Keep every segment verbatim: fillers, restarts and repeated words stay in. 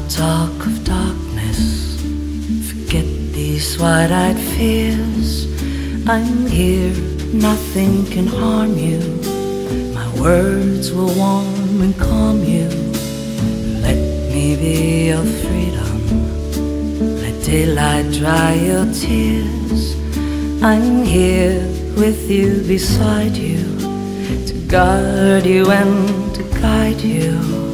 talk of darkness, forget these wide-eyed fears. I'm here, nothing can harm you. My words will warm and calm you. Let me be your freedom, let daylight dry your tears. I'm here with you, beside you, to guard you and to guide you.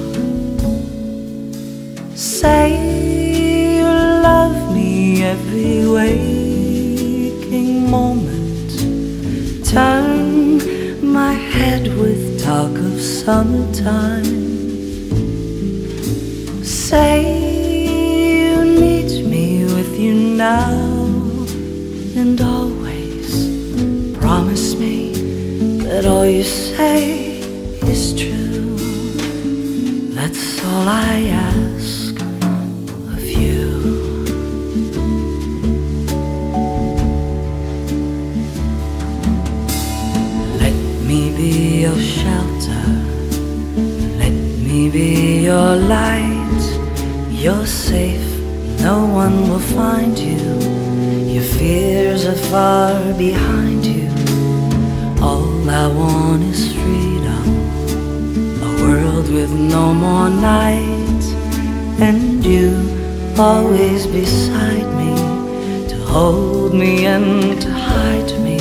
Say you love me every waking moment. Turn my head with talk of summertime. Say you need me with you now and always. Promise me that all you say is true. That's all I ask of you. Let me be your shelter, let me be your light. You're safe, no one will find you. Your fears are far behind you. All I want is freedom, a world with no more night, and you always beside me, to hold me and to hide me.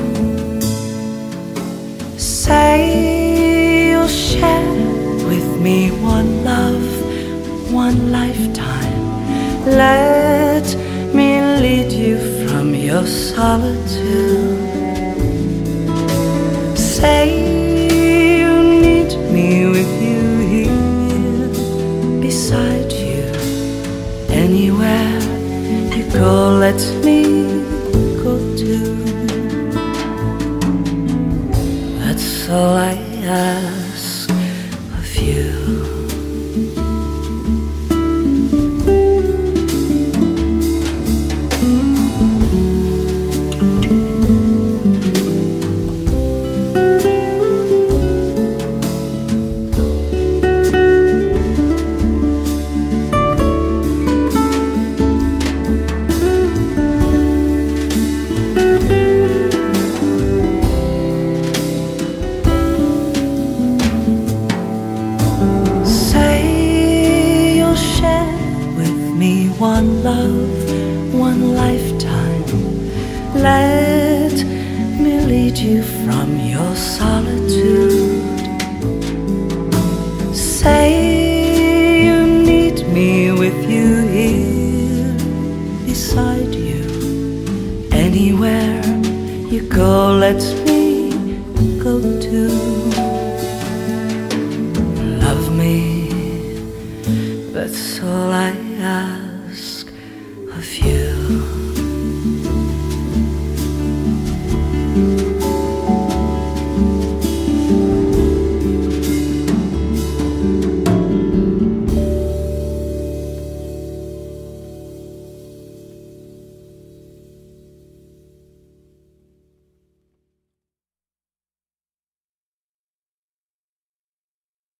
Say you'll share with me one love, one lifetime. Let me lead you from your solitude. Say you need me with you here, beside you. Anywhere you go, let me go too. That's all I ask of you. One love, one lifetime. Let me lead you from your solitude. Say you need me with you here, beside you. Anywhere you go, let me go too. Love me, that's all I ask.